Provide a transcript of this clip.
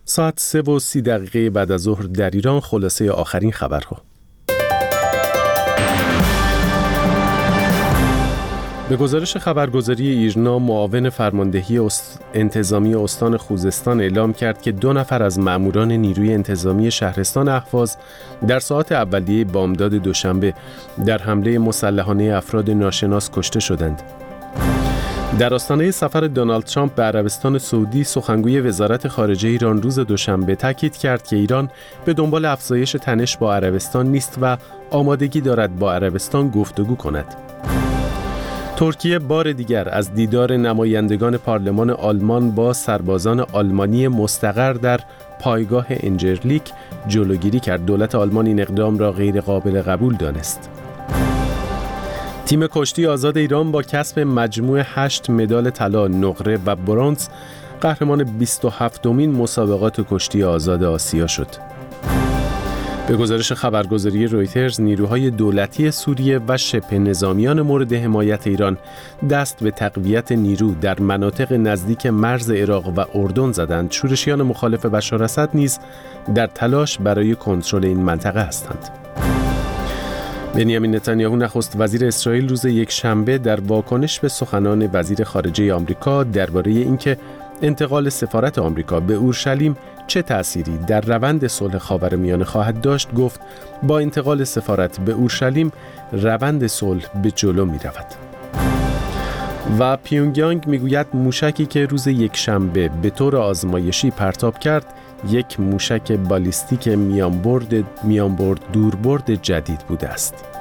ساعت 3:30 بعد از ظهر در ایران، خلاصه آخرین خبرها. به گزارش خبرگزاری ایرنا، معاون فرماندهی انتظامی استان خوزستان اعلام کرد که 2 نفر از ماموران نیروی انتظامی شهرستان اهواز در ساعات اولیه بامداد دوشنبه در حمله مسلحانه افراد ناشناس کشته شدند. در آستانه سفر دونالد ترامپ به عربستان سعودی، سخنگوی وزارت خارجه ایران روز دوشنبه تاکید کرد که ایران به دنبال افزایش تنش با عربستان نیست و آمادگی دارد با عربستان گفتگو کند. ترکیه بار دیگر از دیدار نمایندگان پارلمان آلمان با سربازان آلمانی مستقر در پایگاه انجرلیک جلوگیری کرد. دولت آلمان این اقدام را غیر قابل قبول دانست. تیم کشتی آزاد ایران با کسب مجموع 8 مدال طلا، نقره و برنز قهرمان 27مین مسابقات کشتی آزاد آسیا شد. به گزارش خبرگزاری رویترز، نیروهای دولتی سوریه و شبه نظامیان مورد حمایت ایران دست به تقویت نیرو در مناطق نزدیک مرز عراق و اردن زدند. شورشیان مخالف بشار اسد نیز در تلاش برای کنترل این منطقه هستند. بنیامین نتانیاهو نخست وزیر اسرائیل روز یکشنبه در واکنش به سخنان وزیر خارجه آمریکا درباره اینکه انتقال سفارت آمریکا به اورشلیم چه تأثیری در روند صلح خاورمیانه خواهد داشت گفت با انتقال سفارت به اورشلیم روند صلح به جلو می رود. و پیونگیانگ میگوید موشکی که روز یکشنبه به طور آزمایشی پرتاب کرد یک موشک بالیستیک میانبرد دوربرد جدید بوده است.